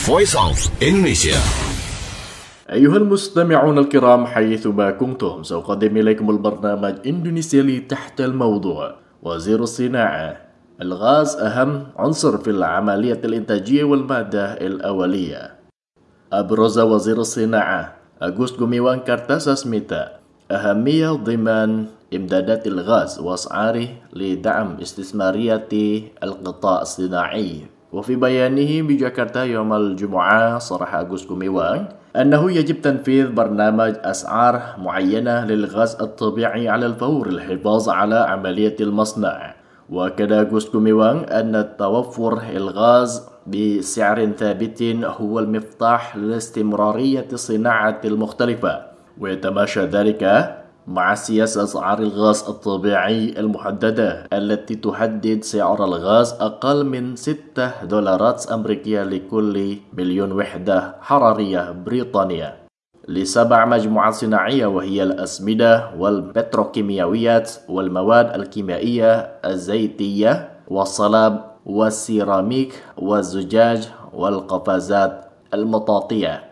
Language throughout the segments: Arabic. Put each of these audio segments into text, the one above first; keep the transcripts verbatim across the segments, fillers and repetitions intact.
Voice of Indonesia. أيها المستمعون الكرام حيثما كنتم، سأقدم إليكم البرنامج إندونيسيالي تحت الموضوع وزير الصناعة. الغاز أهم عنصر في العملية الإنتاجية والمادة الأولية. أبرز وزير الصناعة أغوست غوميوان كارتاساسميتا أهمية ضمان إمدادات الغاز وأسعاره لدعم استثمارية القطاع الصناعي. وفي بيانه بجاكرتا يوم الجمعة صرح أغوست غوميوان أنه يجب تنفيذ برنامج أسعار معينة للغاز الطبيعي على الفور للحفاظ على عملية المصنع. وأكد أغوست غوميوان أن توفر الغاز بسعر ثابت هو المفتاح لاستمرارية الصناعة المختلفة، ويتماشى ذلك مع سياسة أسعار الغاز الطبيعي المحددة التي تحدد سعر الغاز أقل من ستة دولارات أمريكية لكل مليون وحدة حرارية بريطانية لسبع مجموعات صناعية، وهي الأسمدة والبتروكيماويات والمواد الكيميائية الزيتية والصلاب والسيراميك والزجاج والقفازات المطاطية.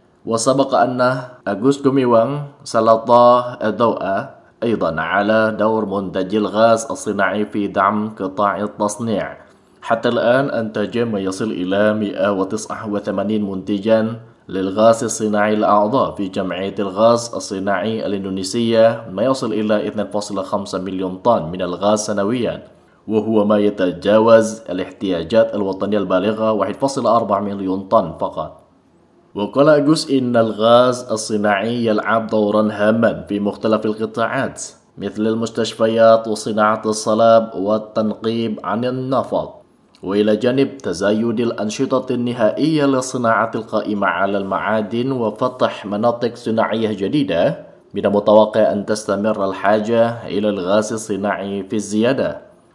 وسبق أن أغوست غوميوان سلط الضوء أيضا على دور منتجي الغاز الصناعي في دعم قطاع التصنيع. حتى الآن أنتج ما يصل إلى مئة وتسعة وثمانين منتجا للغاز الصناعي الأعضاء في جمعية الغاز الصناعي الإندونيسية، ما يصل إلى اثنين فاصلة خمسة مليون طن من الغاز سنويا، وهو ما يتجاوز الاحتياجات الوطنية البالغة واحد فاصلة أربعة مليون طن فقط. وقال أغوست إن الغاز الصناعي يلعب دورا هاما في مختلف القطاعات مثل المستشفيات وصناعة الصلاب والتنقيب عن النفط، وإلى جانب تزايد الأنشطة النهائية للصناعة القائمة على المعادن وفتح مناطق صناعية جديدة. من المتوقع أن تستمر الحاجة إلى الغاز الصناعي في الزيادة،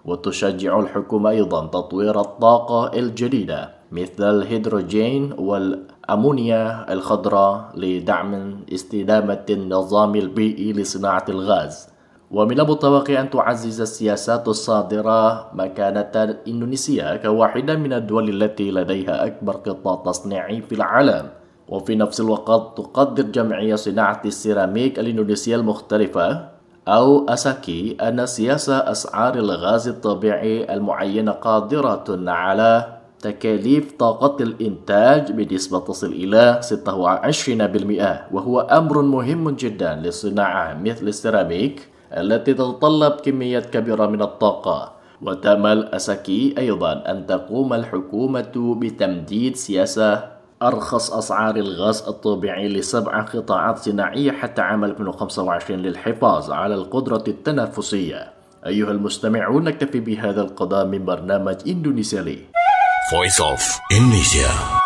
وتشجع الحكومة أيضا تطوير الطاقة الجديدة مثل الهيدروجين والأمونيا الخضراء لدعم استدامة النظام البيئي لصناعة الغاز. ومن المتوقع أن تعزز السياسات الصادرة مكانة إندونيسيا كواحدة من الدول التي لديها أكبر قطاع تصنيعي في العالم. وفي نفس الوقت تقدر جمعية صناعة السيراميك الإندونيسية المختلفة أو أساكي أن سياسة أسعار الغاز الطبيعي المعينة قادرة على تكاليف طاقة الإنتاج بنسبة تصل إلى ستة وعشرين بالمئة، وهو أمر مهم جدا للصناعة مثل السيراميك التي تتطلب كميات كبيرة من الطاقة. وتأمل أساكي أيضا أن تقوم الحكومة بتمديد سياسة أرخص أسعار الغاز الطبيعي لسبع قطاعات صناعية حتى عام ألفين وخمسة وعشرين للحفاظ على القدرة التنافسية. أيها المستمعون، نكتفي بهذا القدر من برنامج إندونيسيالي Voice of Indonesia.